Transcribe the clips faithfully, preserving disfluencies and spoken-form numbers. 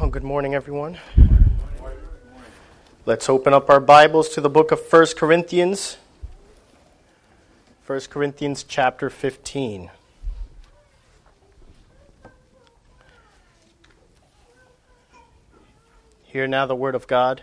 Well, good morning, everyone. Let's open up our Bibles to the book of First Corinthians. First Corinthians chapter fifteen. Hear now the word of God.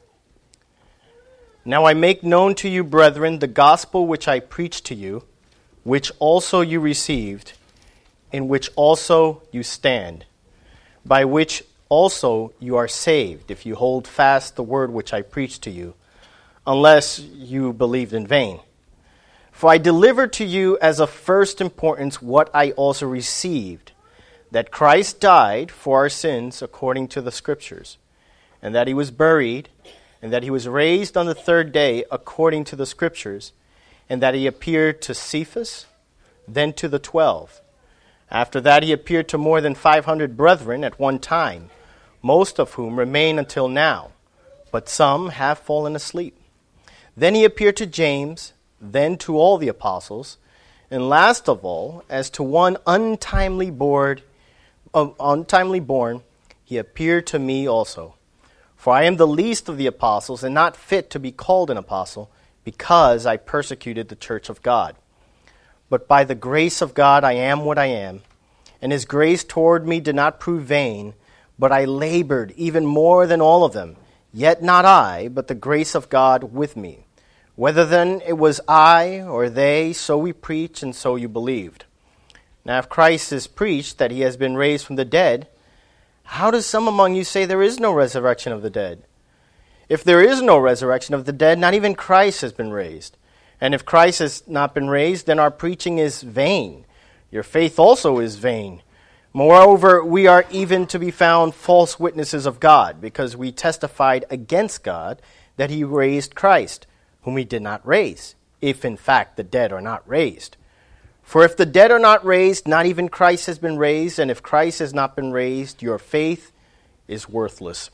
Now I make known to you, brethren, the gospel which I preached to you, which also you received, in which also you stand, by which also you are saved, if you hold fast the word which I preached to you, unless you believed in vain. For I delivered to you as of first importance what I also received, that Christ died for our sins according to the Scriptures, and that he was buried, and that he was raised on the third day according to the Scriptures, and that he appeared to Cephas, then to the twelve. After that he appeared to more than five hundred brethren at one time, most of whom remain until now, but some have fallen asleep. Then he appeared to James, then to all the apostles, and last of all, as to one untimely born, uh, untimely born, he appeared to me also. For I am the least of the apostles, and not fit to be called an apostle, because I persecuted the church of God. But by the grace of God I am what I am, and his grace toward me did not prove vain, but I labored even more than all of them, yet not I, but the grace of God with me. Whether then it was I or they, so we preach, and so you believed. Now if Christ is preached that he has been raised from the dead, how does some among you say there is no resurrection of the dead? If there is no resurrection of the dead, not even Christ has been raised. And if Christ has not been raised, then our preaching is vain. Your faith also is vain. Moreover, we are even to be found false witnesses of God, because we testified against God that he raised Christ, whom he did not raise, if in fact the dead are not raised. For if the dead are not raised, not even Christ has been raised, and if Christ has not been raised, your faith is worthless.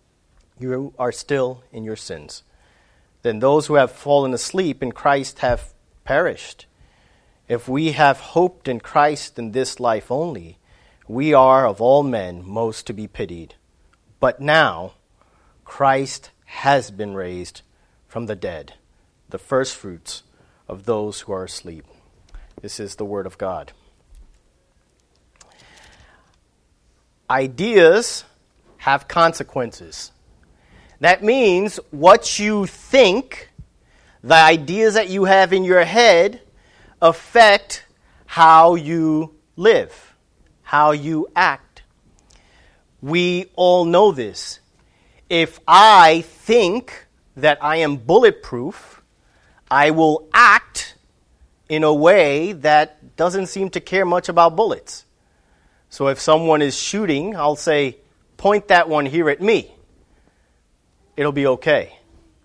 You are still in your sins. Then those who have fallen asleep in Christ have perished. If we have hoped in Christ in this life only, we are of all men most to be pitied. But now Christ has been raised from the dead, the firstfruits of those who are asleep. This is the word of God. Ideas have consequences. That means what you think, the ideas that you have in your head, affect how you live, how you act. We all know this. If I think that I am bulletproof, I will act in a way that doesn't seem to care much about bullets. So if someone is shooting, I'll say, point that one here at me. It'll be okay.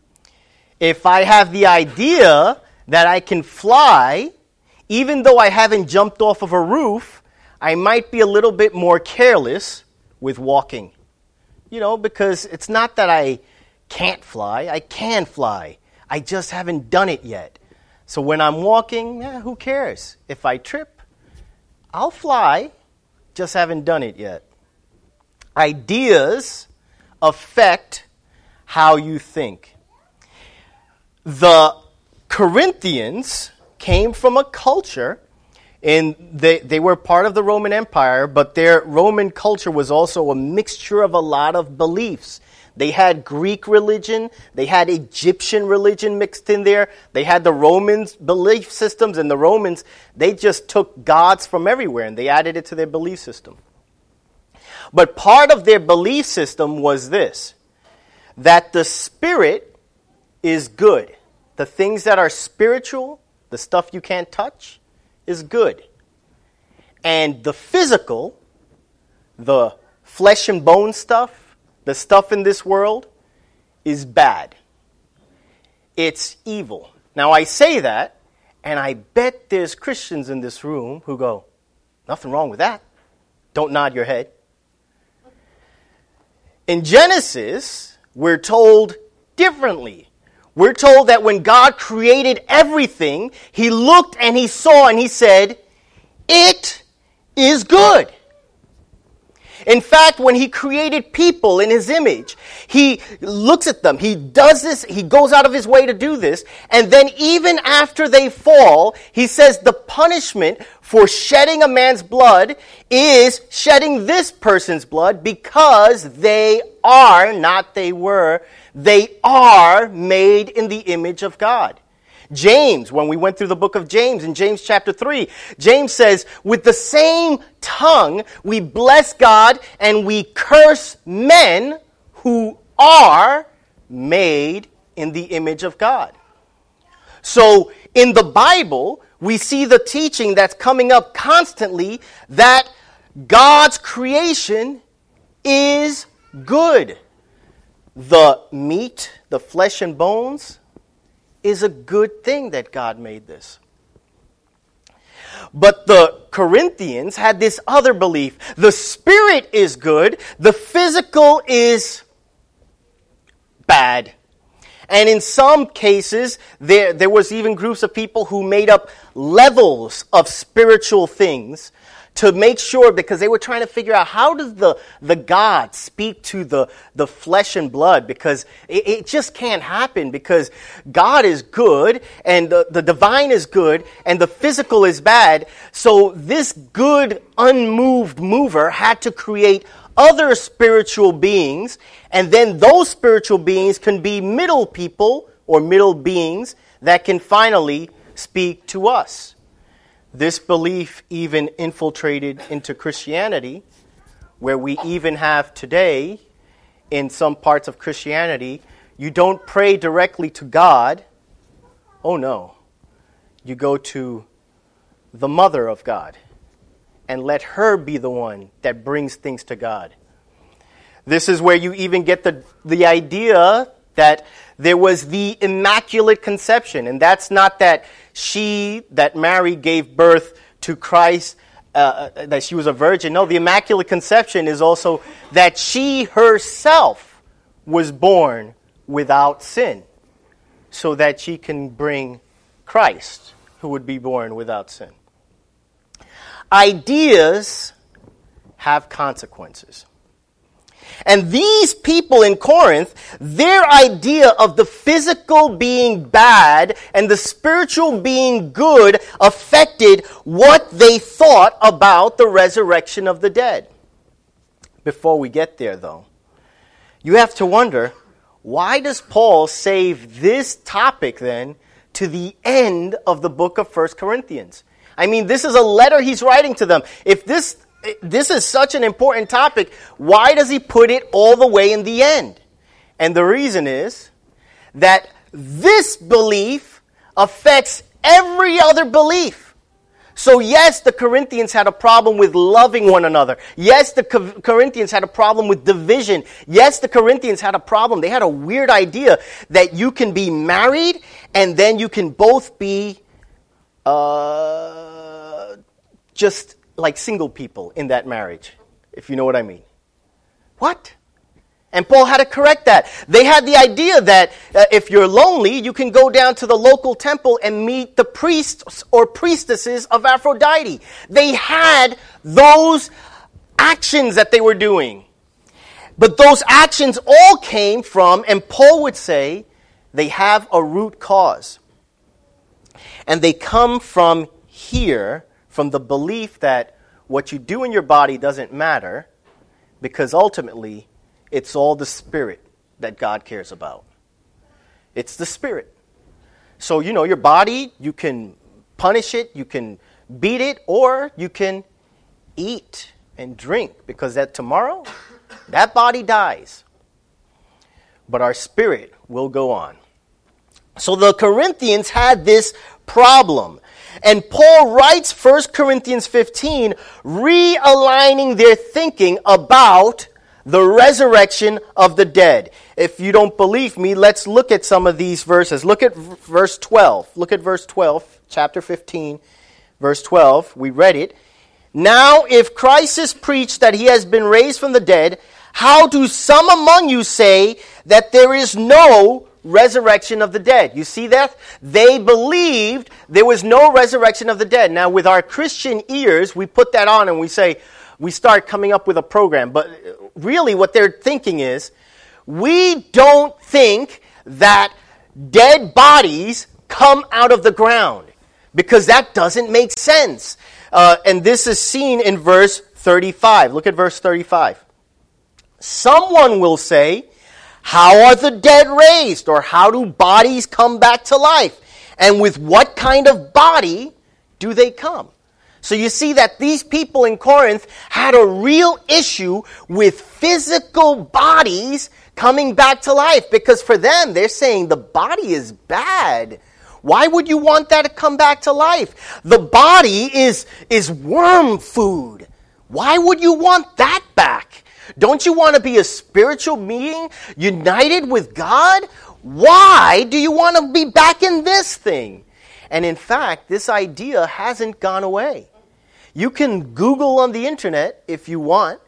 If I have the idea that I can fly, even though I haven't jumped off of a roof, I might be a little bit more careless with walking. You know, because it's not that I can't fly. I can fly. I just haven't done it yet. So when I'm walking, eh, who cares? If I trip, I'll fly. Just haven't done it yet. Ideas affect how you think. The Corinthians came from a culture, and they, they were part of the Roman Empire, but their Roman culture was also a mixture of a lot of beliefs. They had Greek religion, they had Egyptian religion mixed in there, they had the Romans' belief systems, and the Romans, they just took gods from everywhere and they added it to their belief system. But part of their belief system was this, that the spirit is good. The things that are spiritual, the stuff you can't touch, is good. And the physical, the flesh and bone stuff, the stuff in this world, is bad. It's evil. Now I say that, and I bet there's Christians in this room who go, nothing wrong with that. Don't nod your head. In Genesis, we're told differently. We're told that when God created everything, he looked and he saw and he said, it is good. In fact, when he created people in his image, he looks at them, he does this, he goes out of his way to do this, and then even after they fall, he says the punishment for shedding a man's blood is shedding this person's blood because they are, not they were, they are made in the image of God. James, when we went through the book of James, in James chapter three, James says, with the same tongue we bless God and we curse men who are made in the image of God. So in the Bible, we see the teaching that's coming up constantly that God's creation is good. The meat, the flesh and bones, is a good thing that God made this. But the Corinthians had this other belief. The spirit is good, the physical is bad. And in some cases, there, there was even groups of people who made up levels of spiritual things to make sure, because they were trying to figure out how does the, the God speak to the, the flesh and blood, because it, it just can't happen, because God is good and the, the divine is good and the physical is bad. So this good, unmoved mover had to create other spiritual beings, and then those spiritual beings can be middle people or middle beings that can finally speak to us. This belief even infiltrated into Christianity, where we even have today, in some parts of Christianity, you don't pray directly to God. Oh no. You go to the mother of God and let her be the one that brings things to God. This is where you even get the, the idea that there was the Immaculate Conception. And that's not that she, that Mary gave birth to Christ, uh, that she was a virgin. No, the Immaculate Conception is also that she herself was born without sin, so that she can bring Christ, who would be born without sin. Ideas have consequences. And these people in Corinth, their idea of the physical being bad and the spiritual being good affected what they thought about the resurrection of the dead. Before we get there, though, you have to wonder, why does Paul save this topic then to the end of the book of First Corinthians? I mean, this is a letter he's writing to them. If this this is such an important topic, why does he put it all the way in the end? And the reason is that this belief affects every other belief. So yes, the Corinthians had a problem with loving one another. Yes, the Co- Corinthians had a problem with division. Yes, the Corinthians had a problem. They had a weird idea that you can be married and then you can both be uh, just like single people in that marriage, if you know what I mean. What? And Paul had to correct that. They had the idea that uh, if you're lonely, you can go down to the local temple and meet the priests or priestesses of Aphrodite. They had those actions that they were doing. But those actions all came from, and Paul would say, they have a root cause. And they come from here, from the belief that what you do in your body doesn't matter, because ultimately it's all the spirit that God cares about. It's the spirit. So, you know, your body, you can punish it, you can beat it, or you can eat and drink, because that tomorrow, that body dies. But our spirit will go on. So the Corinthians had this problem. And Paul writes First Corinthians fifteen, realigning their thinking about the resurrection of the dead. If you don't believe me, let's look at some of these verses. Look at verse twelve. Look at verse twelve, chapter fifteen, verse twelve. We read it. Now, if Christ is preached that he has been raised from the dead, how do some among you say that there is no resurrection of the dead? You see that? They believed there was no resurrection of the dead. Now, with our Christian ears, we put that on and we say, we start coming up with a program. But really what they're thinking is, we don't think that dead bodies come out of the ground, because that doesn't make sense. Uh, and this is seen in verse thirty-five. Look at verse thirty-five. Someone will say, how are the dead raised? Or how do bodies come back to life? And with what kind of body do they come? So you see that these people in Corinth had a real issue with physical bodies coming back to life, because for them, they're saying the body is bad. Why would you want that to come back to life? The body is, is worm food. Why would you want that back? Don't you want to be a spiritual being united with God? Why do you want to be back in this thing? And in fact, this idea hasn't gone away. You can Google on the internet, if you want,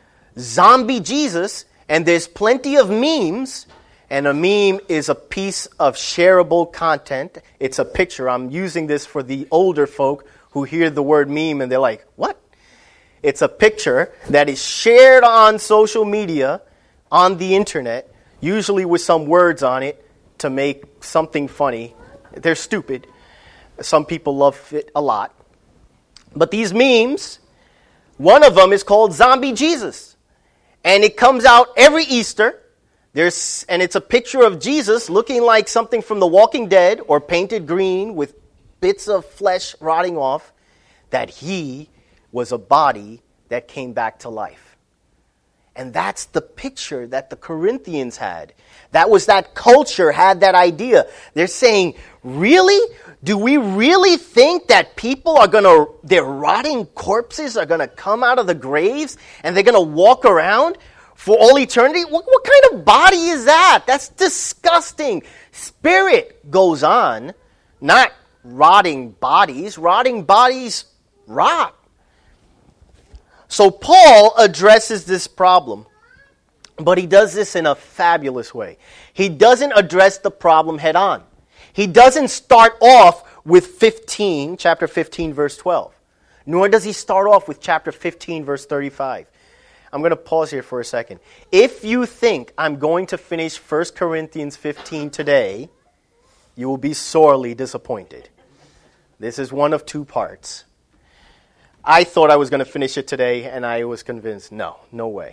zombie Jesus, and there's plenty of memes. And a meme is a piece of shareable content. It's a picture. I'm using this for the older folk who hear the word meme and they're like, what? It's a picture that is shared on social media, on the internet, usually with some words on it to make something funny. They're stupid. Some people love it a lot. But these memes, one of them is called Zombie Jesus. And it comes out every Easter. There's, and it's a picture of Jesus looking like something from The Walking Dead, or painted green with bits of flesh rotting off, that he was a body that came back to life. And that's the picture that the Corinthians had. That was that culture had that idea. They're saying, really? Do we really think that people are going to, their rotting corpses are going to come out of the graves and they're going to walk around for all eternity? What, what kind of body is that? That's disgusting. Spirit goes on, not rotting bodies. Rotting bodies rot. So Paul addresses this problem, but he does this in a fabulous way. He doesn't address the problem head on. He doesn't start off with fifteen, chapter fifteen, verse twelve. Nor does he start off with chapter fifteen, verse thirty-five. I'm going to pause here for a second. If you think I'm going to finish First Corinthians fifteen today, you will be sorely disappointed. This is one of two parts. I thought I was going to finish it today, and I was convinced, no, no way.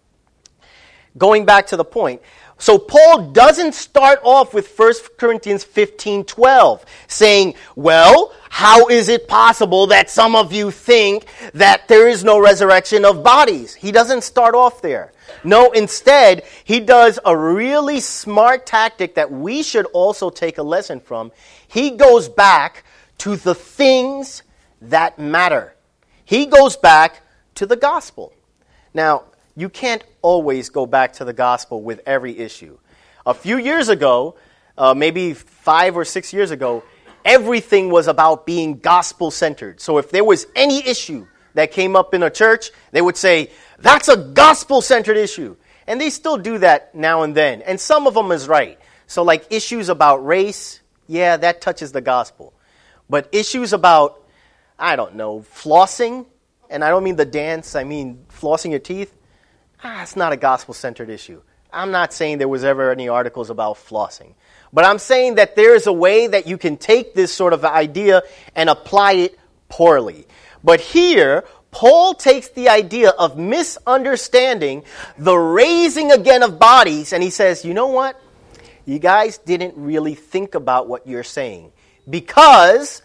Going back to the point, so Paul doesn't start off with First Corinthians fifteen twelve, saying, well, how is it possible that some of you think that there is no resurrection of bodies? He doesn't start off there. No, instead, he does a really smart tactic that we should also take a lesson from. He goes back to the things that matter. He goes back to the gospel. Now, you can't always go back to the gospel with every issue. A few years ago, uh, maybe five or six years ago, everything was about being gospel-centered. So if there was any issue that came up in a church, they would say, that's a gospel-centered issue. And they still do that now and then. And some of them is right. So like issues about race, yeah, that touches the gospel. But issues about, I don't know, flossing, and I don't mean the dance, I mean flossing your teeth, ah, it's not a gospel-centered issue. I'm not saying there was ever any articles about flossing. But I'm saying that there is a way that you can take this sort of idea and apply it poorly. But here, Paul takes the idea of misunderstanding the raising again of bodies, and he says, you know what? You guys didn't really think about what you're saying. Because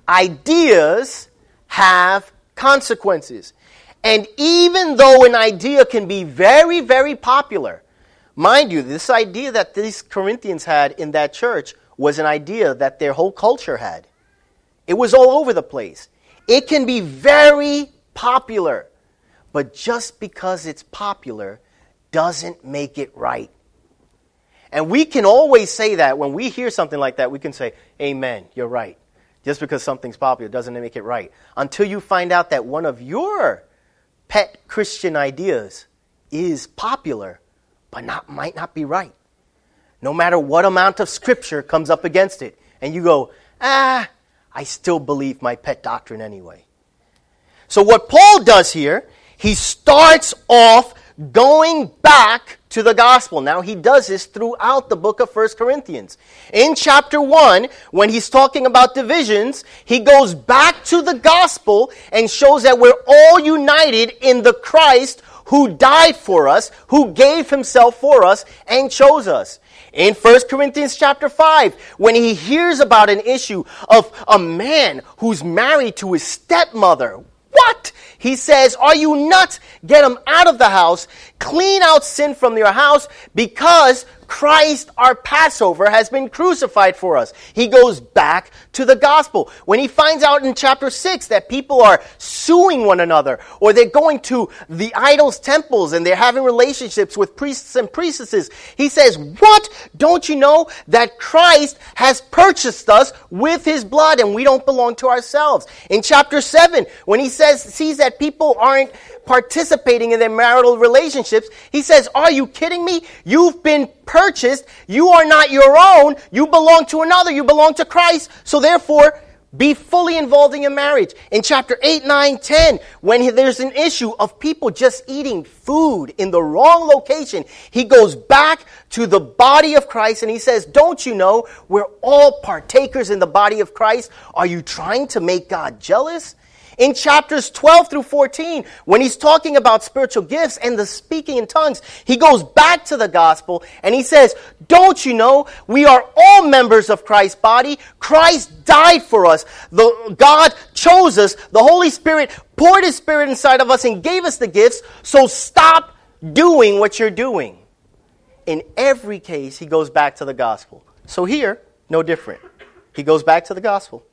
ideas have consequences. And even though an idea can be very, very popular, mind you, this idea that these Corinthians had in that church was an idea that their whole culture had. It was all over the place. It can be very popular, but just because it's popular doesn't make it right. And we can always say that when we hear something like that, we can say, amen, you're right. Just because something's popular doesn't make it right. Until you find out that one of your pet Christian ideas is popular, but not might not be right. No matter what amount of scripture comes up against it. And you go, ah, I still believe my pet doctrine anyway. So what Paul does here, he starts off going back to the gospel. Now, he does this throughout the book of First Corinthians. In chapter one, when he's talking about divisions, he goes back to the gospel and shows that we're all united in the Christ who died for us, who gave himself for us and chose us. In First Corinthians chapter five, when he hears about an issue of a man who's married to his stepmother, what? He says, are you nuts? Get him out of the house. Clean out sin from your house because Christ, our Passover, has been crucified for us. He goes back to the gospel. When he finds out in chapter six that people are suing one another or they're going to the idols' temples and they're having relationships with priests and priestesses, he says, what? Don't you know that Christ has purchased us with his blood and we don't belong to ourselves? In chapter seven, when he says, sees that people aren't participating in their marital relationships, he says, are you kidding me? You've been purchased. You are not your own. You belong to another. You belong to Christ. So therefore, be fully involved in your marriage. In chapter eight, nine, ten, when there's an issue of people just eating food in the wrong location, he goes back to the body of Christ and he says, don't you know we're all partakers in the body of Christ? Are you trying to make God jealous? In chapters twelve through fourteen, when he's talking about spiritual gifts and the speaking in tongues, he goes back to the gospel and he says, don't you know we are all members of Christ's body? Christ died for us. The, God chose us. The Holy Spirit poured his Spirit inside of us and gave us the gifts. So stop doing what you're doing. In every case, he goes back to the gospel. So here, no different. He goes back to the gospel.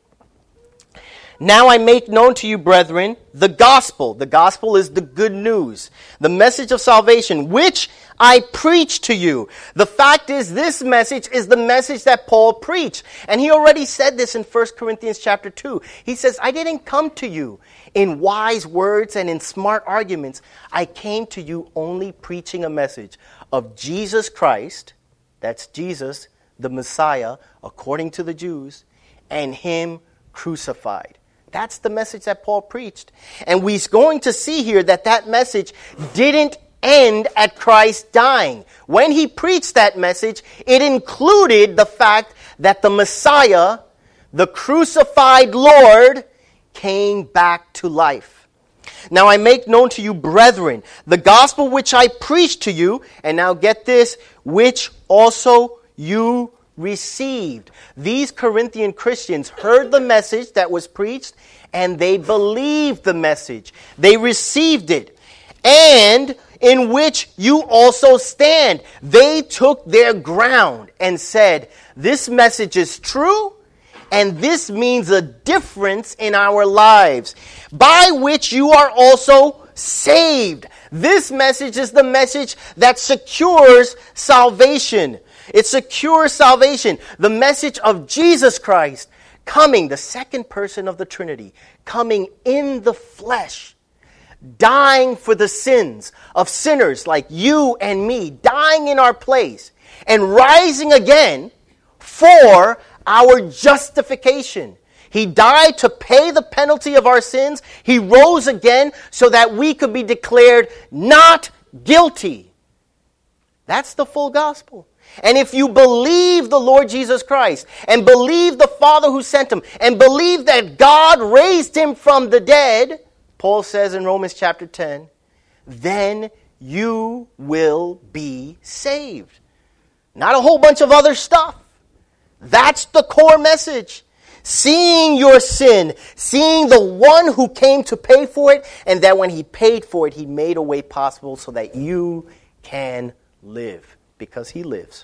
Now I make known to you, brethren, the gospel. The gospel is the good news, the message of salvation, which I preach to you. The fact is, this message is the message that Paul preached. And he already said this in First Corinthians chapter two. He says, I didn't come to you in wise words and in smart arguments. I came to you only preaching a message of Jesus Christ, that's Jesus, the Messiah, according to the Jews, and him crucified. That's the message that Paul preached. And we're going to see here that that message didn't end at Christ dying. When he preached that message, it included the fact that the Messiah, the crucified Lord, came back to life. Now I make known to you, brethren, the gospel which I preached to you, and now get this, which also you received. These Corinthian Christians heard the message that was preached and they believed the message. They received it. And in which you also stand. They took their ground and said, this message is true and this means a difference in our lives, by which you are also saved. This message is the message that secures salvation. It secures salvation. The message of Jesus Christ coming, the second person of the Trinity, coming in the flesh, dying for the sins of sinners like you and me, dying in our place, and rising again for our justification. He died to pay the penalty of our sins. He rose again so that we could be declared not guilty. That's the full gospel. And if you believe the Lord Jesus Christ and believe the Father who sent him and believe that God raised him from the dead, Paul says in Romans chapter ten, then you will be saved. Not a whole bunch of other stuff. That's the core message. Seeing your sin, seeing the one who came to pay for it, and that when he paid for it, he made a way possible so that you can live. Because he lives.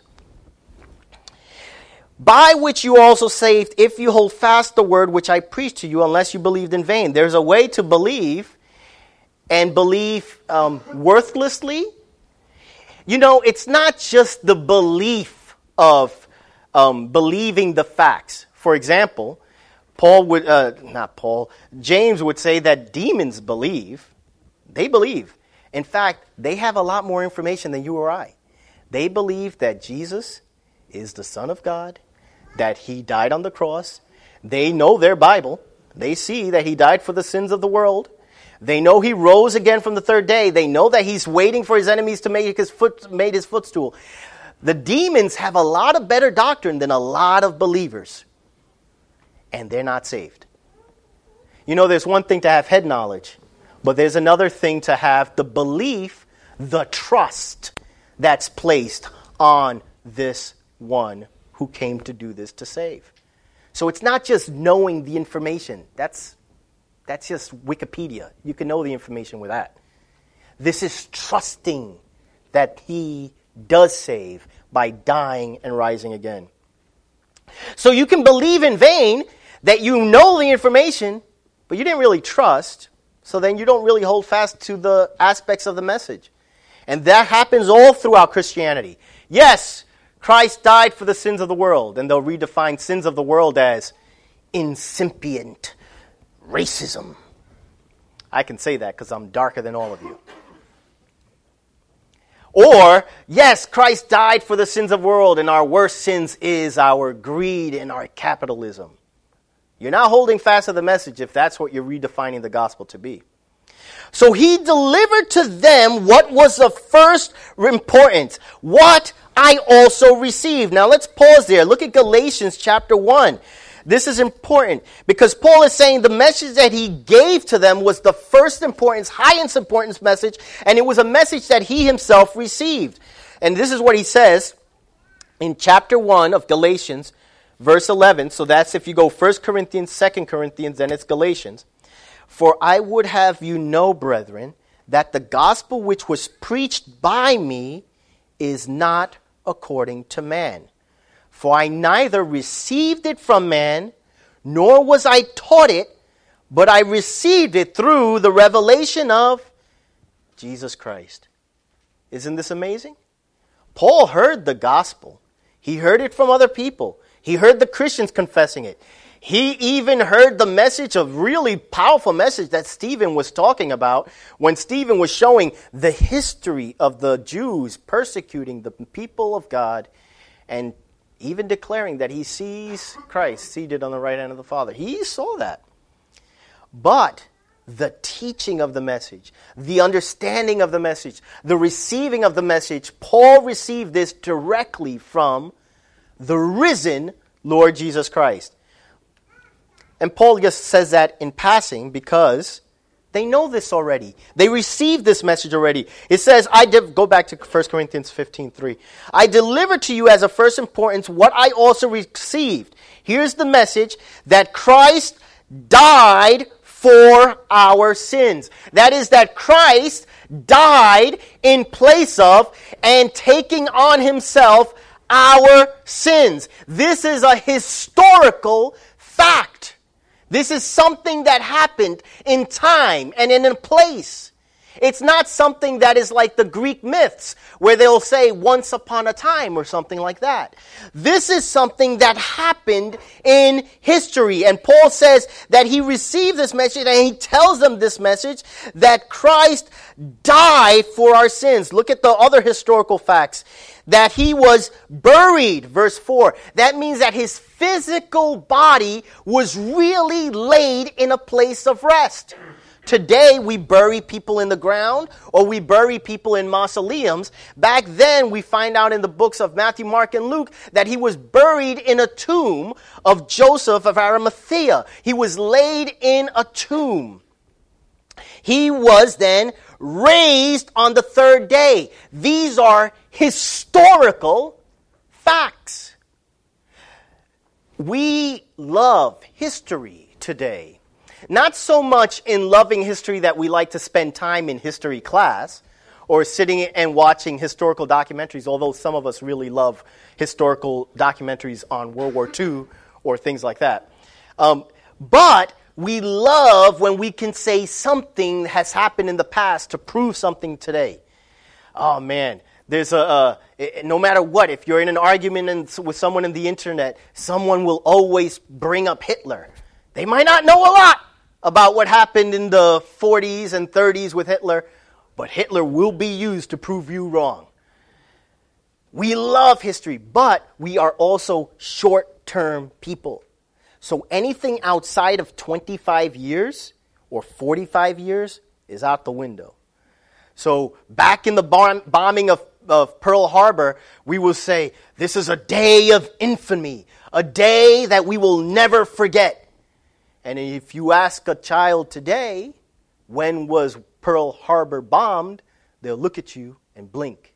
By which you are also saved, if you hold fast the word which I preached to you, unless you believed in vain. There's a way to believe and believe um, worthlessly. You know, it's not just the belief of um, believing the facts. For example, Paul would, uh, not Paul, James would say that demons believe. They believe. In fact, they have a lot more information than you or I. They believe that Jesus is the Son of God, that he died on the cross. They know their Bible. They see that he died for the sins of the world. They know he rose again from the third day. They know that he's waiting for his enemies to make his foot, made his footstool. The demons have a lot of better doctrine than a lot of believers. And they're not saved. You know, there's one thing to have head knowledge, but there's another thing to have the belief, the trust that's placed on this one who came to do this to save. So it's not just knowing the information. That's, that's just Wikipedia. You can know the information with that. This is trusting that he does save by dying and rising again. So you can believe in vain that you know the information, but you didn't really trust, so then you don't really hold fast to the aspects of the message. And that happens all throughout Christianity. Yes, Christ died for the sins of the world, and they'll redefine sins of the world as incipient racism. I can say that because I'm darker than all of you. Or, yes, Christ died for the sins of the world, and our worst sins is our greed and our capitalism. You're not holding fast to the message if that's what you're redefining the gospel to be. So he delivered to them what was of first importance, what I also received. Now let's pause there. Look at Galatians chapter one. This is important because Paul is saying the message that he gave to them was the first importance, highest importance message, and it was a message that he himself received. And this is what he says in chapter one of Galatians, verse eleven. So that's if you go First Corinthians, Second Corinthians, then it's Galatians. For I would have you know, brethren, that the gospel which was preached by me is not according to man. For I neither received it from man, nor was I taught it, but I received it through the revelation of Jesus Christ. Isn't this amazing? Paul heard the gospel. He heard it from other people. He heard the Christians confessing it. He even heard the message, a really powerful message that Stephen was talking about when Stephen was showing the history of the Jews persecuting the people of God and even declaring that he sees Christ seated on the right hand of the Father. He saw that. But the teaching of the message, the understanding of the message, the receiving of the message, Paul received this directly from the risen Lord Jesus Christ. And Paul just says that in passing because they know this already. They received this message already. It says, I de- go back to First Corinthians fifteen three. I delivered to you as of first importance what I also received. Here's the message, that Christ died for our sins. That is, that Christ died in place of and taking on himself our sins. This is a historical fact. This is something that happened in time and in a place. It's not something that is like the Greek myths where they'll say once upon a time or something like that. This is something that happened in history. And Paul says that he received this message and he tells them this message that Christ died for our sins. Look at the other historical facts. That he was buried, verse four. That means that his physical body was really laid in a place of rest. Today, we bury people in the ground or we bury people in mausoleums. Back then, we find out in the books of Matthew, Mark, and Luke that he was buried in a tomb of Joseph of Arimathea. He was laid in a tomb. He was then raised on the third day. These are historical facts. We love history today. Not so much in loving history that we like to spend time in history class or sitting and watching historical documentaries, although some of us really love historical documentaries on World War Two or things like that. Um, but we love when we can say something has happened in the past to prove something today. Oh, man. There's a, uh, no matter what, if you're in an argument in, with someone in the internet, someone will always bring up Hitler. They might not know a lot about what happened in the forties and thirties with Hitler, but Hitler will be used to prove you wrong. We love history, but we are also short-term people. So anything outside of twenty-five years or forty-five years is out the window. So back in the bomb- bombing of, of Pearl Harbor, we will say, this is a day of infamy, a day that we will never forget. And if you ask a child today, when was Pearl Harbor bombed, they'll look at you and blink.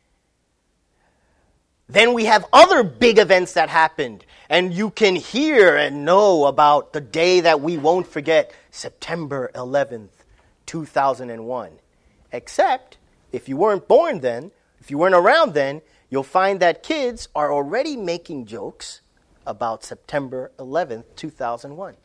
Then we have other big events that happened, and you can hear and know about the day that we won't forget, September eleventh, two thousand one. Except, if you weren't born then, if you weren't around then, you'll find that kids are already making jokes about September eleventh, two thousand one.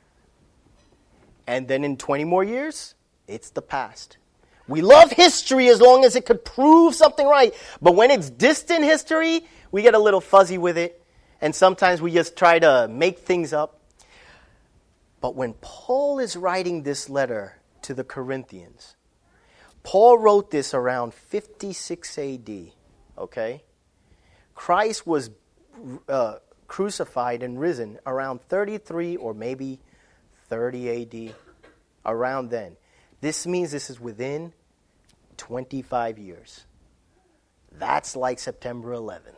And then in twenty more years, it's the past. We love history as long as it could prove something right. But when it's distant history, we get a little fuzzy with it. And sometimes we just try to make things up. But when Paul is writing this letter to the Corinthians, Paul wrote this around fifty-six A D, okay? Christ was uh, crucified and risen around thirty-three or maybe thirty A D, around then. This means this is within twenty-five years. That's like September eleventh.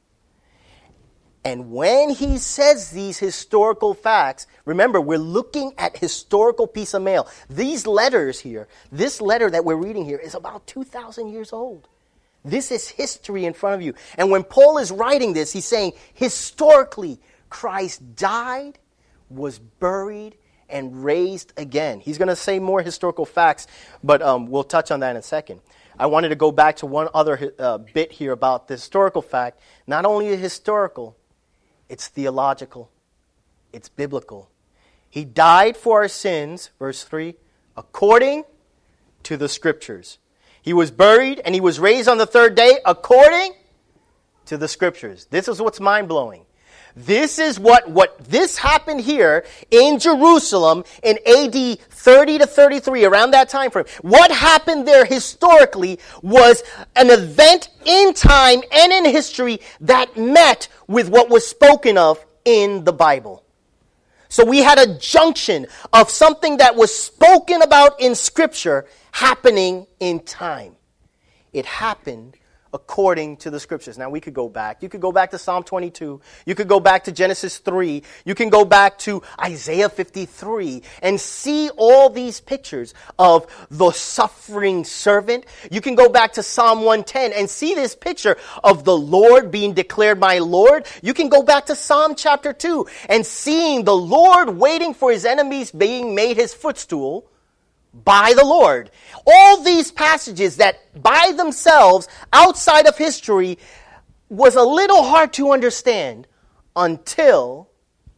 And when he says these historical facts, remember, we're looking at historical piece of mail. These letters here, this letter that we're reading here is about two thousand years old. This is history in front of you. And when Paul is writing this, he's saying, historically, Christ died, was buried, and raised again. He's going to say more historical facts, but um, we'll touch on that in a second. I wanted to go back to one other uh, bit here about the historical fact. Not only historical, it's theological. It's biblical. He died for our sins, verse three, according to the Scriptures. He was buried and he was raised on the third day according to the Scriptures. This is what's mind-blowing. This is what, what this happened here in Jerusalem in A D thirty to thirty-three, around that time frame. What happened there historically was an event in time and in history that met with what was spoken of in the Bible. So we had a junction of something that was spoken about in Scripture happening in time. It happened according to the Scriptures. Now we could go back. You could go back to Psalm twenty-two. You could go back to Genesis three. You can go back to Isaiah fifty-three and see all these pictures of the suffering servant. You can go back to Psalm one ten and see this picture of the Lord being declared my Lord. You can go back to Psalm chapter two and seeing the Lord waiting for his enemies being made his footstool by the Lord. All these passages that by themselves, outside of history, was a little hard to understand until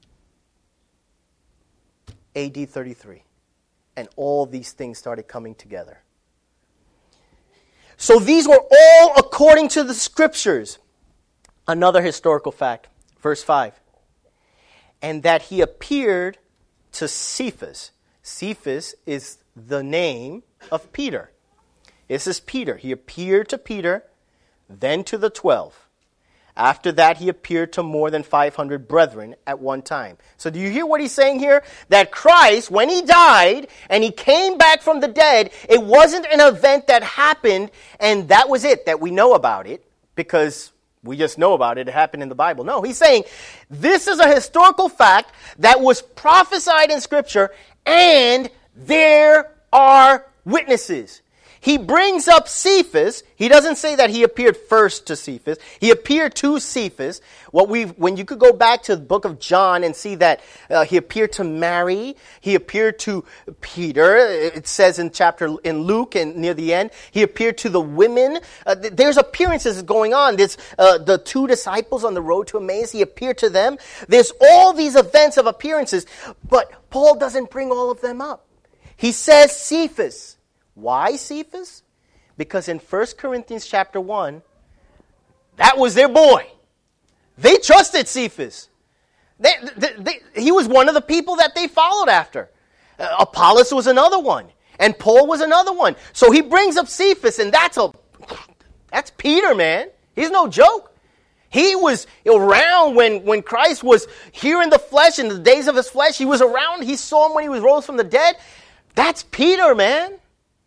A D thirty-three. And all these things started coming together. So these were all according to the Scriptures. Another historical fact, verse five. And that he appeared to Cephas. Cephas is the name of Peter. This is Peter. He appeared to Peter, then to the twelve. After that, he appeared to more than five hundred brethren at one time. So do you hear what he's saying here? That Christ, when he died and he came back from the dead, it wasn't an event that happened and that was it, that we know about it, because we just know about it. It happened in the Bible. No, he's saying this is a historical fact that was prophesied in Scripture, and there are witnesses. He brings up Cephas. He doesn't say that he appeared first to Cephas. He appeared to Cephas. What we, when you could go back to the book of John and see that uh, he appeared to Mary, he appeared to Peter. It says in chapter in Luke and near the end, he appeared to the women. Uh, th- there's appearances going on. There's uh, the two disciples on the road to Emmaus. He appeared to them. There's all these events of appearances, but Paul doesn't bring all of them up. He says Cephas. Why Cephas? Because in First Corinthians chapter one, that was their boy. They trusted Cephas. They, they, they, he was one of the people that they followed after. Uh, Apollos was another one. And Paul was another one. So he brings up Cephas, and that's a that's Peter, man. He's no joke. He was around when, when Christ was here in the flesh, in the days of his flesh. He was around. He saw him when he was rose from the dead. That's Peter, man.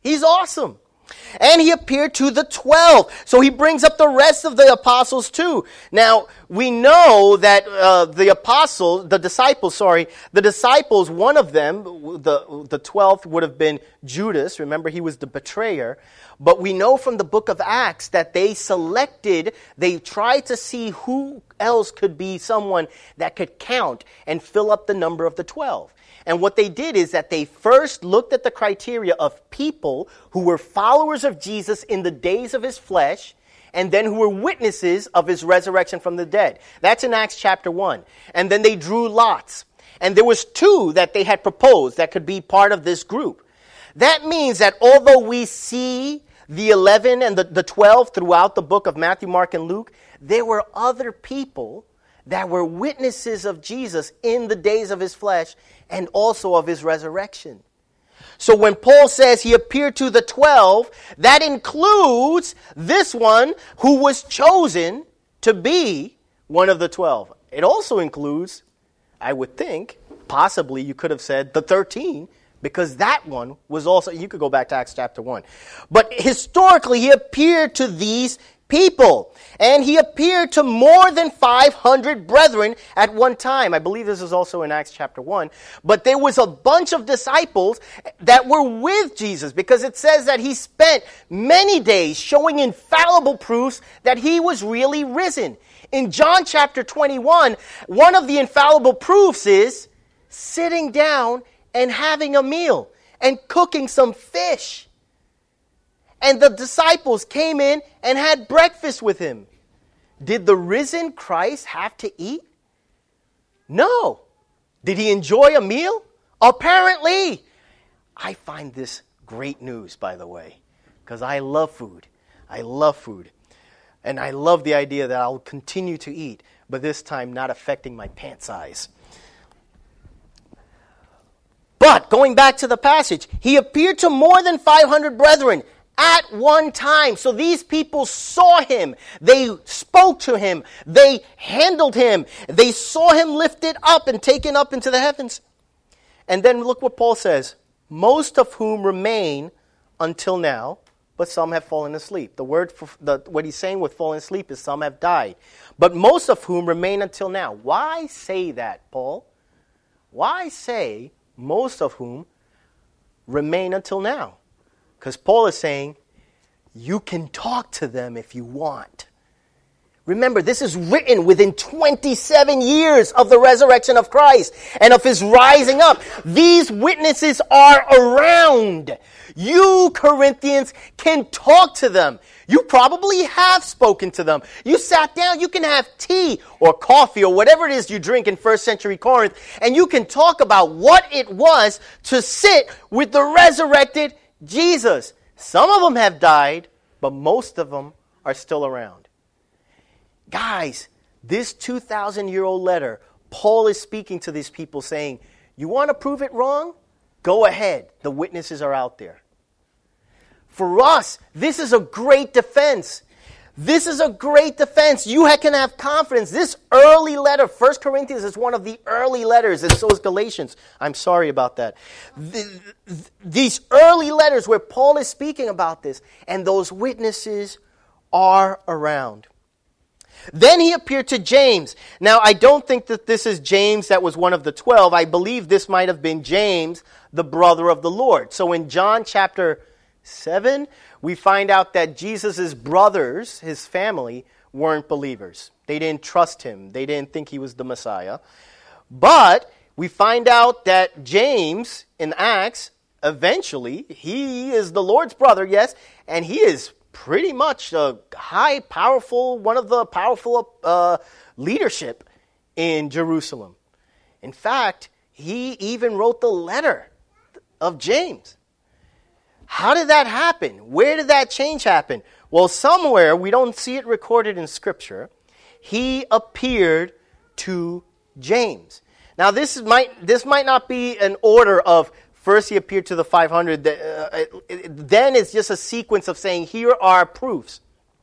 He's awesome. And he appeared to the twelve. So he brings up the rest of the apostles too. Now, we know that uh, the apostles, the disciples, sorry, the disciples, one of them, the, the twelfth would have been Judas. Remember, he was the betrayer. But we know from the book of Acts that they selected, they tried to see who else could be someone that could count and fill up the number of the twelve. And what they did is that they first looked at the criteria of people who were followers of Jesus in the days of his flesh, and then who were witnesses of his resurrection from the dead. That's in Acts chapter one. And then they drew lots. And there was two that they had proposed that could be part of this group. That means that although we see the eleven and the, the twelve throughout the book of Matthew, Mark, and Luke, there were other people that were witnesses of Jesus in the days of his flesh and also of his resurrection. So when Paul says he appeared to the twelve, that includes this one who was chosen to be one of the twelve. It also includes, I would think, possibly you could have said the thirteen, because that one was also, you could go back to Acts chapter one. But historically, he appeared to these people. And he appeared to more than five hundred brethren at one time. I believe this is also in Acts chapter one. But there was a bunch of disciples that were with Jesus, because it says that he spent many days showing infallible proofs that he was really risen. In John chapter twenty-one, one of the infallible proofs is sitting down and having a meal and cooking some fish. And the disciples came in and had breakfast with him. Did the risen Christ have to eat? No. Did he enjoy a meal? Apparently. I find this great news, by the way, because I love food. I love food. And I love the idea that I'll continue to eat, but this time not affecting my pant size. But going back to the passage, he appeared to more than five hundred brethren at one time. So these people saw him. They spoke to him. They handled him. They saw him lifted up and taken up into the heavens. And then look what Paul says. Most of whom remain until now, but some have fallen asleep. The word for the, what he's saying with fallen asleep is some have died. But most of whom remain until now. Why say that, Paul? Why say most of whom remain until now? Because Paul is saying, you can talk to them if you want. Remember, this is written within twenty-seven years of the resurrection of Christ and of his rising up. These witnesses are around. You, Corinthians, can talk to them. You probably have spoken to them. You sat down, you can have tea or coffee or whatever it is you drink in first century Corinth, and you can talk about what it was to sit with the resurrected Jesus. Some of them have died, but most of them are still around. Guys, this two thousand year old letter, Paul is speaking to these people saying, you want to prove it wrong? Go ahead. The witnesses are out there. For us, this is a great defense. This is a great defense. You can have confidence. This early letter, First Corinthians, is one of the early letters, and so is Galatians. I'm sorry about that. The, these early letters where Paul is speaking about this, and those witnesses are around. Then he appeared to James. Now, I don't think that this is James that was one of the twelve. I believe this might have been James, the brother of the Lord. So in John chapter seven, we find out that Jesus' brothers, his family, weren't believers. They didn't trust him. They didn't think he was the Messiah. But we find out that James in Acts, eventually, he is the Lord's brother, yes, and he is pretty much a high, powerful, one of the powerful uh, leadership in Jerusalem. In fact, he even wrote the letter of James. How did that happen? Where did that change happen? Well, somewhere, we don't see it recorded in Scripture, he appeared to James. Now, this might this might not be an order of first he appeared to the five hundred. Uh, then it's just a sequence of saying, here are proofs.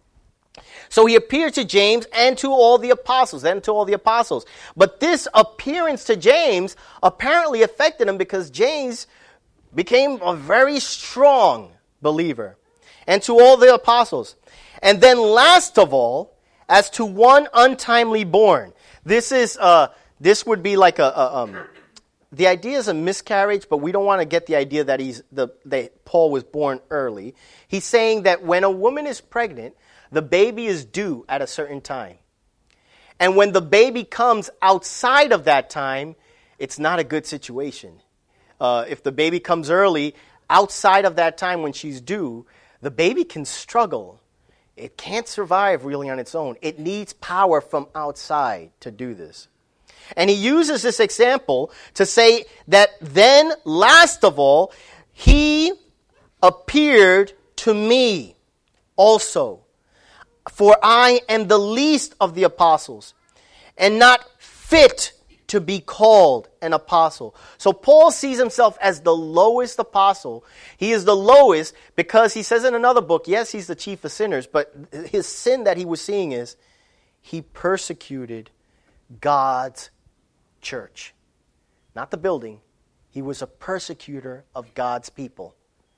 So he appeared to James and to all the apostles, and to all the apostles. But this appearance to James apparently affected him because James became a very strong believer, and to all the apostles. And then last of all, as to one untimely born. This is uh, this would be like a, a um, the idea is a miscarriage, but we don't want to get the idea that he's the that Paul was born early. He's saying that when a woman is pregnant, the baby is due at a certain time. And when the baby comes outside of that time, it's not a good situation. Uh, if the baby comes early, outside of that time when she's due, the baby can struggle. It can't survive really on its own. It needs power from outside to do this. And he uses this example to say that then, last of all, he appeared to me also. For I am the least of the apostles, and not fit to be called an apostle. So Paul sees himself as the lowest apostle. He is the lowest because he says in another book, yes, he's the chief of sinners, but his sin that he was seeing is he persecuted God's church. Not the building. He was a persecutor of God's people.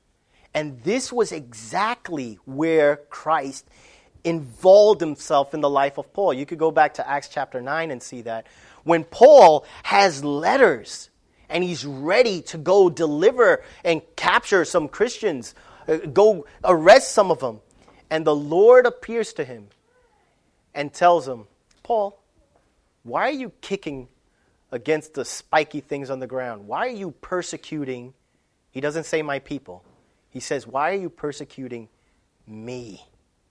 And this was exactly where Christ involved himself in the life of Paul. You could go back to Acts chapter nine and see that. When Paul has letters and he's ready to go deliver and capture some Christians, uh, go arrest some of them, and the Lord appears to him and tells him, Paul, why are you kicking against the spiky things on the ground? Why are you persecuting? He doesn't say my people. He says, why are you persecuting me?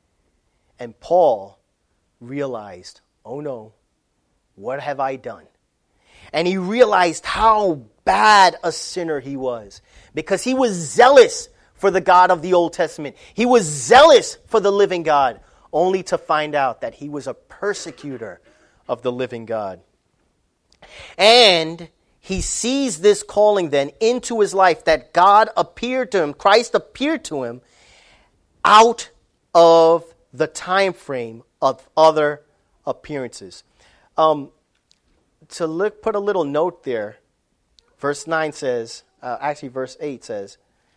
And Paul realized, oh no, what have I done? And he realized how bad a sinner he was, because he was zealous for the God of the Old Testament. He was zealous for the living God, only to find out that he was a persecutor of the living God. And he sees this calling then into his life, that God appeared to him, Christ appeared to him out of the time frame of other appearances. Um, to look, put a little note there, verse nine says, uh, actually verse eight says,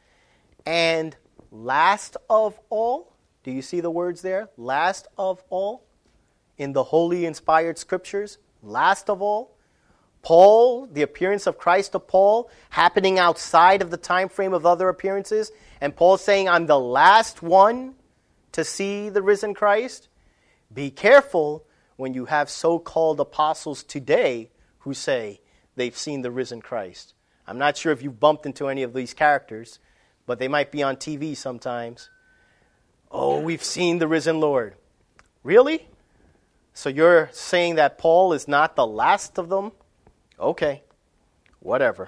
and last of all, do you see the words there? Last of all, in the holy inspired scriptures, last of all, Paul, the appearance of Christ to Paul, happening outside of the time frame of other appearances, and Paul saying, I'm the last one to see the risen Christ. Be careful when you have so-called apostles today who say they've seen the risen Christ. I'm not sure if you've bumped into any of these characters, but they might be on T V sometimes. Oh, we've seen the risen Lord. Really? So you're saying that Paul is not the last of them? Okay, whatever.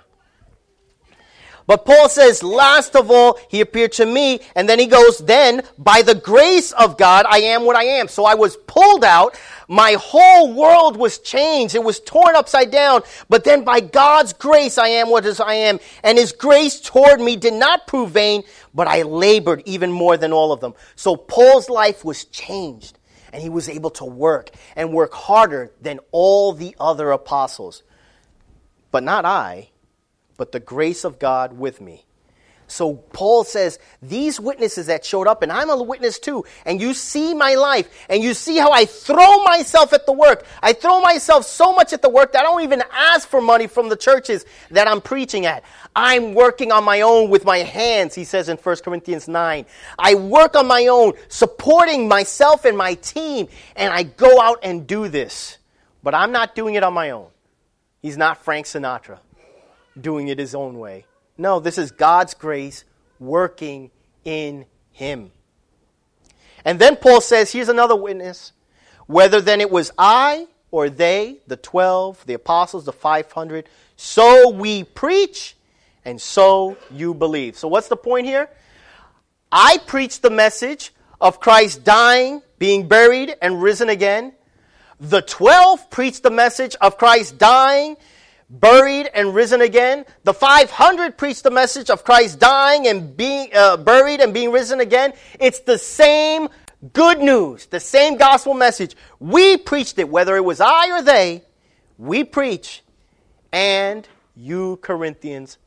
But Paul says, last of all, he appeared to me. And then he goes, then, by the grace of God, I am what I am. So I was pulled out. My whole world was changed. It was torn upside down. But then by God's grace, I am what I am. And his grace toward me did not prove vain, but I labored even more than all of them. So Paul's life was changed. And he was able to work and work harder than all the other apostles. But not I, but the grace of God with me. So Paul says, these witnesses that showed up, and I'm a witness too, and you see my life, and you see how I throw myself at the work. I throw myself so much at the work that I don't even ask for money from the churches that I'm preaching at. I'm working on my own with my hands, he says in First Corinthians nine. I work on my own, supporting myself and my team, and I go out and do this. But I'm not doing it on my own. He's not Frank Sinatra doing it his own way. No, this is God's grace working in him. And then Paul says, here's another witness. Whether then it was I or they, the twelve, the apostles, the five hundred, so we preach and so you believe. So what's the point here? I preach the message of Christ dying, being buried, and risen again. The twelve preached the message of Christ dying, buried, and risen again. The five hundred preached the message of Christ dying and being uh, buried and being risen again. It's the same good news, the same gospel message. We preached it, whether it was I or they. We preach, and you Corinthians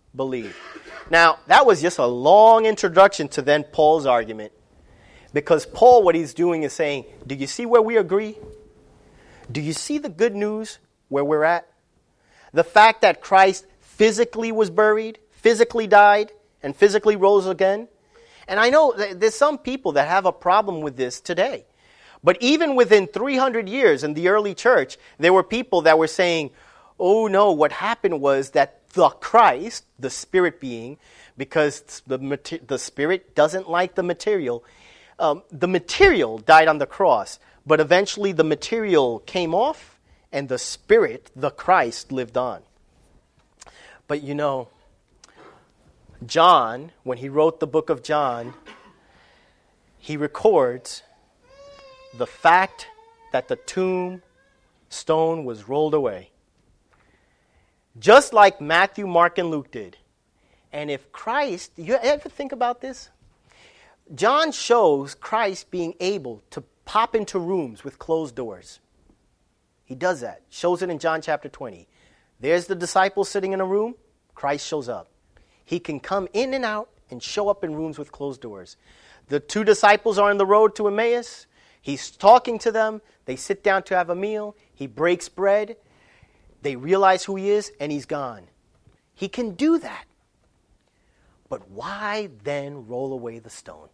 believe. Now, that was just a long introduction to then Paul's argument. Because Paul, what he's doing is saying, do you see where we agree? Do you see the good news where we're at? The fact that Christ physically was buried, physically died, and physically rose again. And I know there's some people that have a problem with this today. But even within three hundred years in the early church, there were people that were saying, oh no, what happened was that the Christ, the spirit being, because the, the spirit doesn't like the material, um, the material died on the cross, but eventually the material came off and the spirit, the Christ, lived on. But you know, John, when he wrote the book of John, he records the fact that the tomb stone was rolled away. Just like Matthew, Mark, and Luke did. And if Christ, you ever think about this? John shows Christ being able to pop into rooms with closed doors. He does that. Shows it in John chapter twenty. There's the disciples sitting in a room. Christ shows up. He can come in and out and show up in rooms with closed doors. The two disciples are on the road to Emmaus. He's talking to them. They sit down to have a meal. He breaks bread. They realize who he is, and he's gone. He can do that. But why then roll away the stone?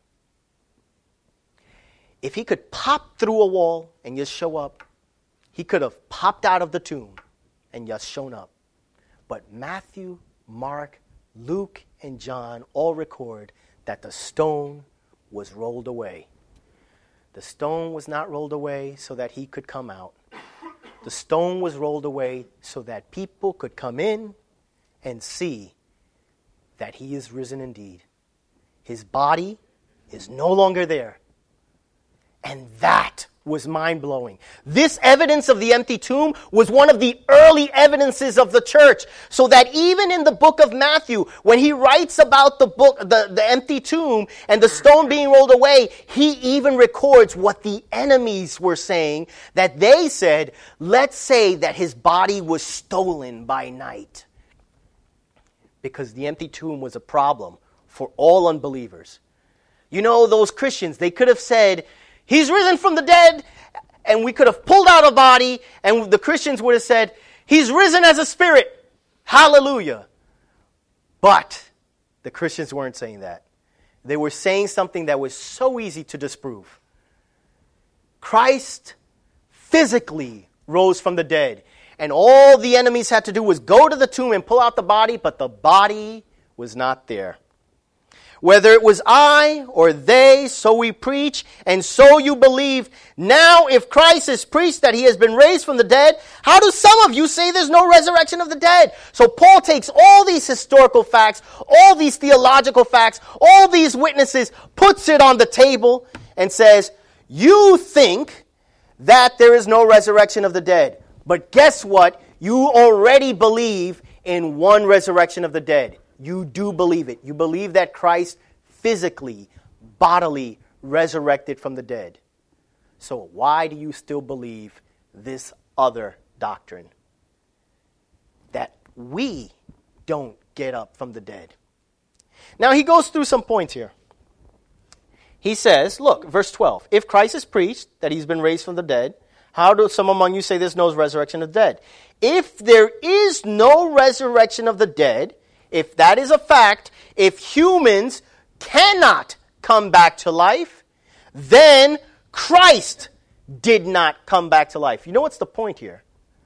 If he could pop through a wall and just show up, he could have popped out of the tomb and just shown up. But Matthew, Mark, Luke, and John all record that the stone was rolled away. The stone was not rolled away so that he could come out. The stone was rolled away so that people could come in and see that he is risen indeed. His body is no longer there. And that was mind-blowing. This evidence of the empty tomb was one of the early evidences of the church. So that even in the book of Matthew, when he writes about the book, the, the empty tomb and the stone being rolled away, he even records what the enemies were saying, that they said, let's say that his body was stolen by night. Because the empty tomb was a problem for all unbelievers. You know, those Christians, they could have said, he's risen from the dead, and we could have pulled out a body, and the Christians would have said, he's risen as a spirit. Hallelujah. But the Christians weren't saying that. They were saying something that was so easy to disprove. Christ physically rose from the dead, and all the enemies had to do was go to the tomb and pull out the body, but the body was not there. Whether it was I or they, so we preach, and so you believe. Now, if Christ is preached that he has been raised from the dead, how do some of you say there's no resurrection of the dead? So Paul takes all these historical facts, all these theological facts, all these witnesses, puts it on the table, and says, you think that there is no resurrection of the dead. But guess what? You already believe in one resurrection of the dead. You do believe it. You believe that Christ physically, bodily resurrected from the dead. So why do you still believe this other doctrine? That we don't get up from the dead. Now he goes through some points here. He says, look, verse twelve, if Christ is preached that he's been raised from the dead, how do some among you say there's no resurrection of the dead? If there is no resurrection of the dead, if that is a fact, if humans cannot come back to life, then Christ did not come back to life. You know what's the point here?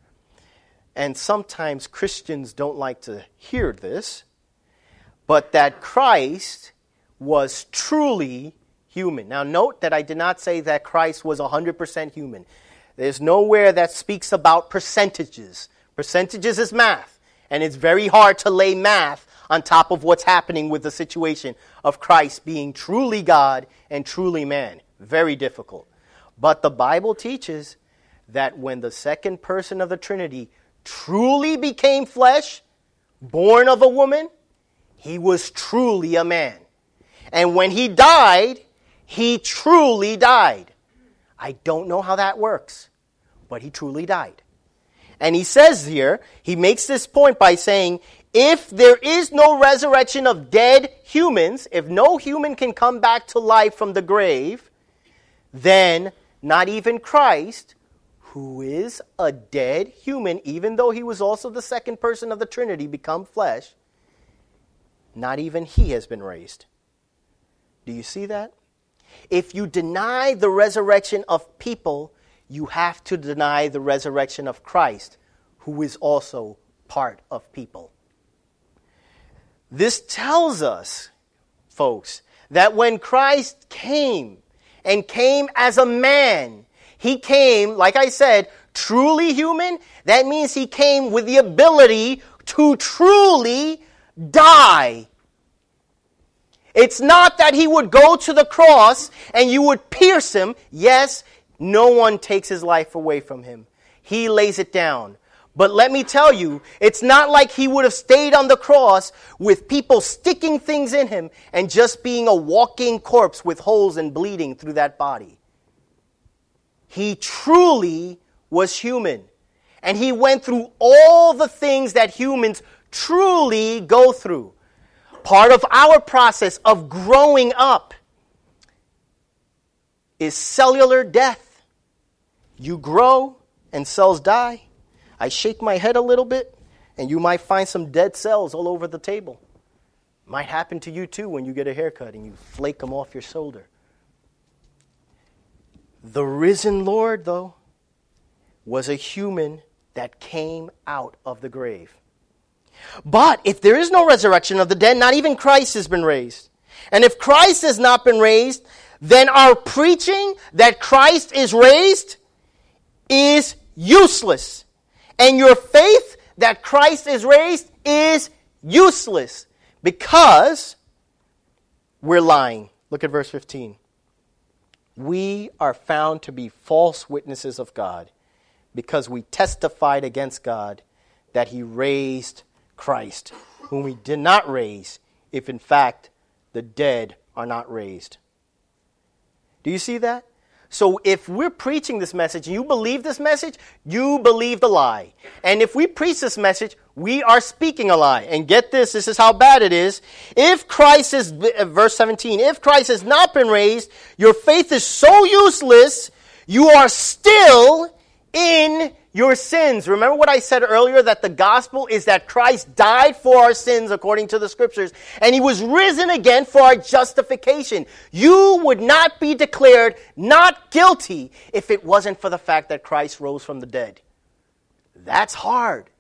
And sometimes Christians don't like to hear this, but that Christ was truly human. Now note that I did not say that Christ was one hundred percent human. There's nowhere that speaks about percentages. Percentages is math. And it's very hard to lay math on top of what's happening with the situation of Christ being truly God and truly man. Very difficult. But the Bible teaches that when the second person of the Trinity truly became flesh, born of a woman, he was truly a man. And when he died, he truly died. I don't know how that works, but he truly died. And he says here, he makes this point by saying, if there is no resurrection of dead humans, if no human can come back to life from the grave, then not even Christ, who is a dead human, even though he was also the second person of the Trinity, become flesh, not even he has been raised. Do you see that? If you deny the resurrection of people, you have to deny the resurrection of Christ, who is also part of people. This tells us, folks, that when Christ came, and came as a man, he came, like I said, truly human. That means he came with the ability to truly die. It's not that he would go to the cross and you would pierce him. Yes, no one takes his life away from him. He lays it down. But let me tell you, it's not like he would have stayed on the cross with people sticking things in him and just being a walking corpse with holes and bleeding through that body. He truly was human. And he went through all the things that humans truly go through. Part of our process of growing up is cellular death. You grow and cells die. I shake my head a little bit, and you might find some dead cells all over the table. Might happen to you too when you get a haircut and you flake them off your shoulder. The risen Lord, though, was a human that came out of the grave. But if there is no resurrection of the dead, not even Christ has been raised. And if Christ has not been raised, then our preaching that Christ is raised is useless. And your faith that Christ is raised is useless because we're lying. Look at verse fifteen. We are found to be false witnesses of God because we testified against God that he raised Christ, whom he did not raise, if in fact the dead are not raised. Do you see that? So if we're preaching this message and you believe this message, you believe the lie. And if we preach this message, we are speaking a lie. And get this, this is how bad it is. If Christ is, verse seventeen, if Christ has not been raised, your faith is so useless, you are still in your sins. Remember what I said earlier, that the gospel is that Christ died for our sins according to the scriptures, and he was risen again for our justification. You would not be declared not guilty if it wasn't for the fact that Christ rose from the dead. That's hard.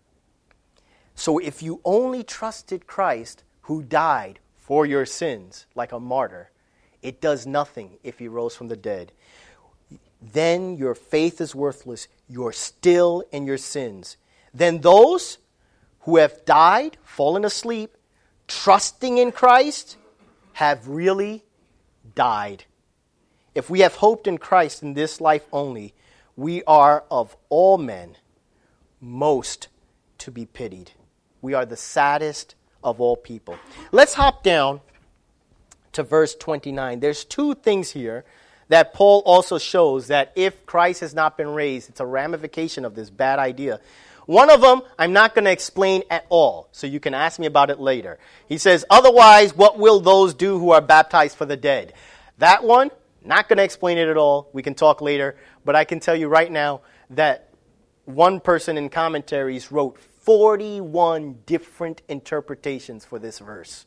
So if you only trusted Christ who died for your sins like a martyr, it does nothing if he rose from the dead. Then your faith is worthless. You're still in your sins. Then those who have died, fallen asleep, trusting in Christ, have really died. If we have hoped in Christ in this life only, we are of all men most to be pitied. We are the saddest of all people. Let's hop down to verse twenty-nine. There's two things here that Paul also shows that if Christ has not been raised, it's a ramification of this bad idea. One of them, I'm not going to explain at all, so you can ask me about it later. He says, otherwise, what will those do who are baptized for the dead? That one, not going to explain it at all. We can talk later, but I can tell you right now that one person in commentaries wrote forty-one different interpretations for this verse.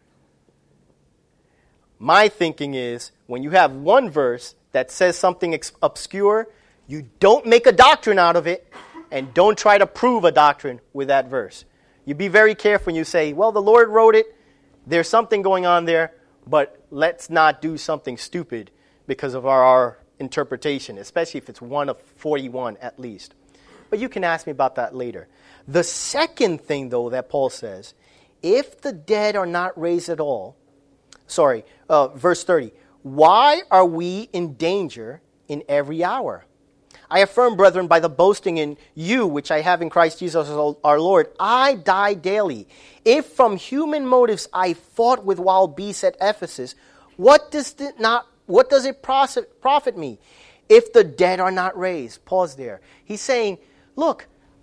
My thinking is, when you have one verse that says something ex- obscure, you don't make a doctrine out of it, and don't try to prove a doctrine with that verse. You be very careful when you say, well, the Lord wrote it, there's something going on there, but let's not do something stupid because of our, our interpretation, especially if it's one of forty-one at least. But you can ask me about that later. The second thing, though, that Paul says, if the dead are not raised at all, Sorry, uh, verse thirty. Why are we in danger in every hour? I affirm, brethren, by the boasting in you, which I have in Christ Jesus our Lord, I die daily. If from human motives I fought with wild beasts at Ephesus, what does it not? What does it profit me if the dead are not raised? Pause there. He's saying, look,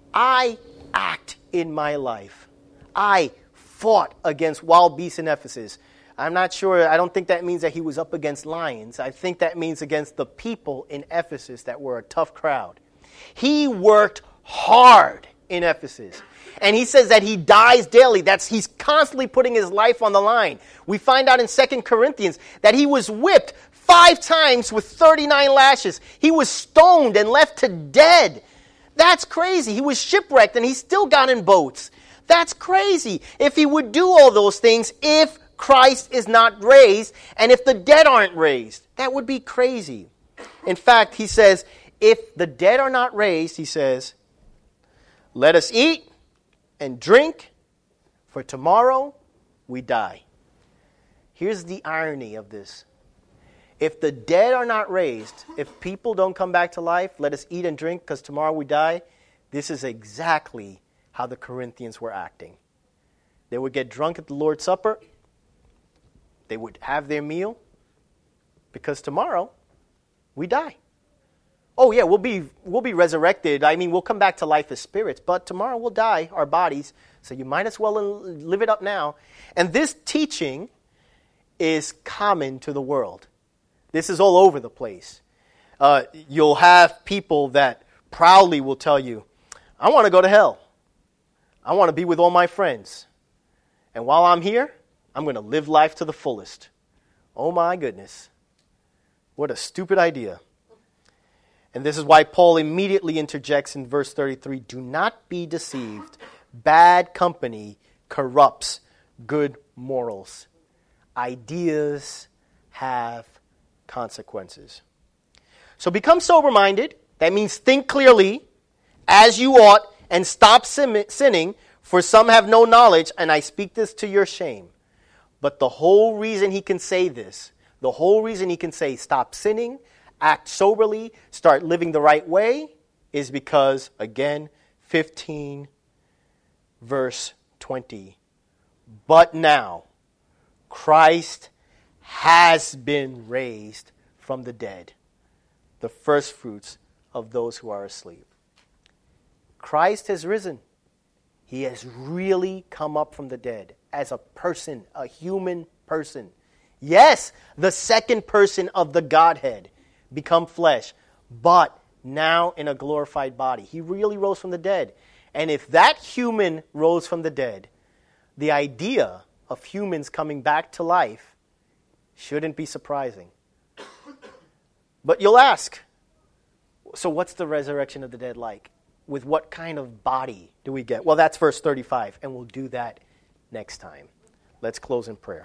I act in my life. I fought against wild beasts in Ephesus. I'm not sure, I don't think that means that he was up against lions. I think that means against the people in Ephesus that were a tough crowd. He worked hard in Ephesus. And he says that he dies daily. That's he's constantly putting his life on the line. We find out in Second Corinthians that he was whipped five times with thirty-nine lashes. He was stoned and left to dead. That's crazy. He was shipwrecked and he still got in boats. That's crazy. If he would do all those things, if Christ is not raised, and if the dead aren't raised, that would be crazy. In fact, he says, if the dead are not raised, he says, let us eat and drink, for tomorrow we die. Here's the irony of this. If the dead are not raised, if people don't come back to life, let us eat and drink, because tomorrow we die. This is exactly how the Corinthians were acting. They would get drunk at the Lord's Supper. They would have their meal, because tomorrow we die. Oh yeah, we'll be we'll be resurrected. I mean, we'll come back to life as spirits, but tomorrow we'll die, our bodies. So you might as well live it up now. And this teaching is common to the world. This is all over the place. Uh, you'll have people that proudly will tell you, I want to go to hell. I want to be with all my friends. And while I'm here, I'm going to live life to the fullest. Oh my goodness. What a stupid idea. And this is why Paul immediately interjects in verse thirty-three, do not be deceived. Bad company corrupts good morals. Ideas have consequences. So become sober-minded. That means think clearly, as you ought, and stop sinning, for some have no knowledge, and I speak this to your shame. But the whole reason he can say this, the whole reason he can say stop sinning, act soberly, start living the right way, is because, again, fifteen, verse twenty. But now, Christ has been raised from the dead, the first fruits of those who are asleep. Christ has risen. He has really come up from the dead as a person, a human person. Yes, the second person of the Godhead become flesh, but now in a glorified body. He really rose from the dead. And if that human rose from the dead, the idea of humans coming back to life shouldn't be surprising. But you'll ask, so what's the resurrection of the dead like? With what kind of body do we get? Well, that's verse thirty-five, and we'll do that next time. Let's close in prayer.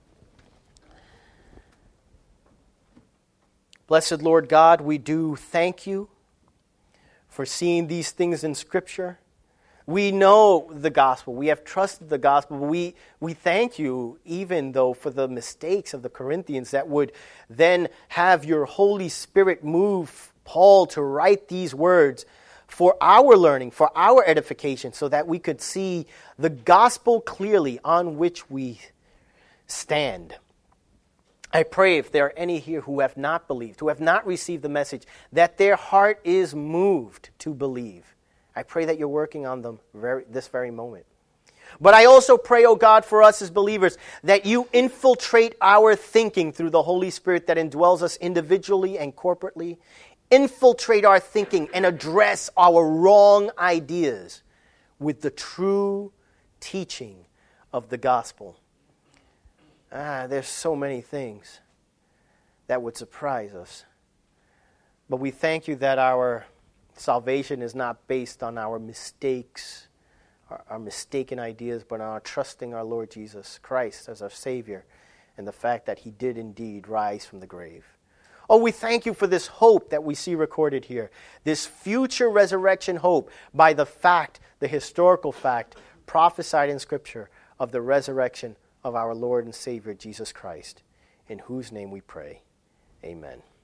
Blessed Lord God, we do thank you for seeing these things in Scripture. We know the gospel. We have trusted the gospel. We, we thank you, even though, for the mistakes of the Corinthians that would then have your Holy Spirit move Paul to write these words for our learning, for our edification, so that we could see the gospel clearly on which we stand. I pray if there are any here who have not believed, who have not received the message, that their heart is moved to believe. I pray that you're working on them very, this very moment. But I also pray, oh God, for us as believers, that you infiltrate our thinking through the Holy Spirit that indwells us individually and corporately. Infiltrate our thinking and address our wrong ideas with the true teaching of the gospel. Ah, there's so many things that would surprise us. But we thank you that our salvation is not based on our mistakes, our, our mistaken ideas, but on our trusting our Lord Jesus Christ as our Savior and the fact that he did indeed rise from the grave. Oh, we thank you for this hope that we see recorded here, this future resurrection hope by the fact, the historical fact, prophesied in Scripture of the resurrection of our Lord and Savior, Jesus Christ, in whose name we pray. Amen.